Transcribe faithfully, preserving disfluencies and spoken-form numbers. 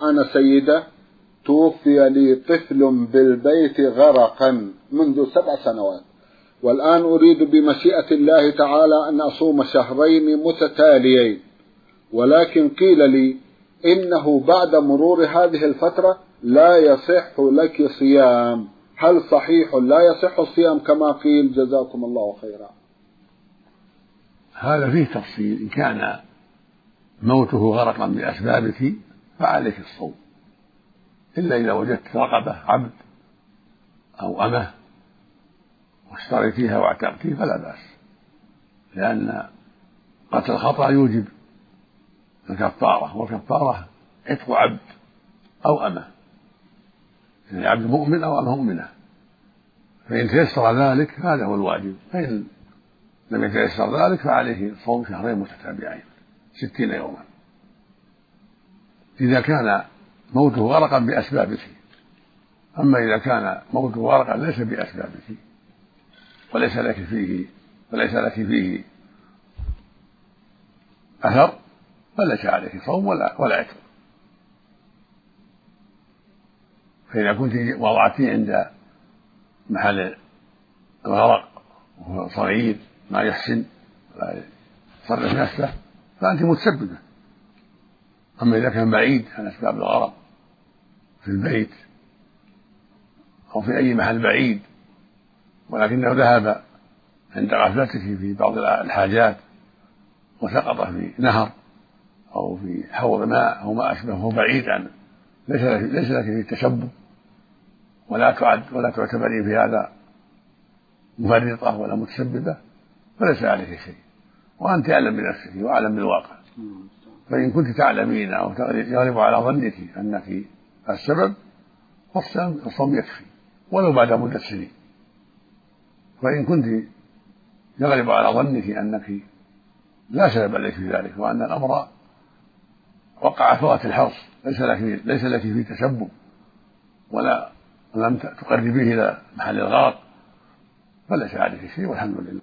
أنا سيدة توفي لي طفل بالبيت غرقا منذ سبع سنوات، والآن أريد بمشيئة الله تعالى أن أصوم شهرين متتاليين، ولكن قيل لي إنه بعد مرور هذه الفترة لا يصح لك صيام، هل صحيح لا يصح الصيام كما قيل؟ جزاكم الله خيرا. هذا فيه تفصيل. إن كان موته غرقا بأسبابك فعليك الصوم، إلا إذا وجدت رقبة عبد أو أمه واشتريتيها واعتقتيه فلا بأس، لأن قتل الخطأ يوجب الكفارة، والكفارة عتق عبد أو أمه، يعني عبد مؤمن أو أمه مؤمنة، فإن تيسر ذلك هذا هو الواجب، فإن لم يتيسر ذلك فعليه صوم شهرين متتابعين ستين يوما. إذا كان موته غرقا بأسبابك. أما إذا كان موته غرقا ليس بأسبابك وليس لك فيه وليس لك فيه أثر فليس عليك صوم ولا ولا عتق. فإذا كنت وضعتيه عند محل الغرق وهو صغير ما يحسن لا يصرف نفسه فأنت متسببة. أما إذا كان بعيد عن أسباب الغرق في البيت أو في أي محل بعيد ولكنه ذهب عند غفلتك في بعض الحاجات وسقط في نهر أو في حوض ماء أو ما أشبهه بعيد عنه ليس لك ليس لك فيه تشبه ولا تعد ولا تعتبرين في هذا مفرطة ولا متسببة فليس عليك شيء، وأنت أعلم بنفسك وأعلم بالواقع. فإن كنت تعلمين أو يغلب على ظنك أنك السبب فالصوم يكفي ولو بعد مدة سنين. وإن كنت يغلب على ظنك أنك لا سبب لك في ذلك وأن الأمر وقع فوات الحرص ليس لك ليس لك فيه تشبه ولا لم تقربيه إلى محل الغرق فليس عليك شيء والحمد لله.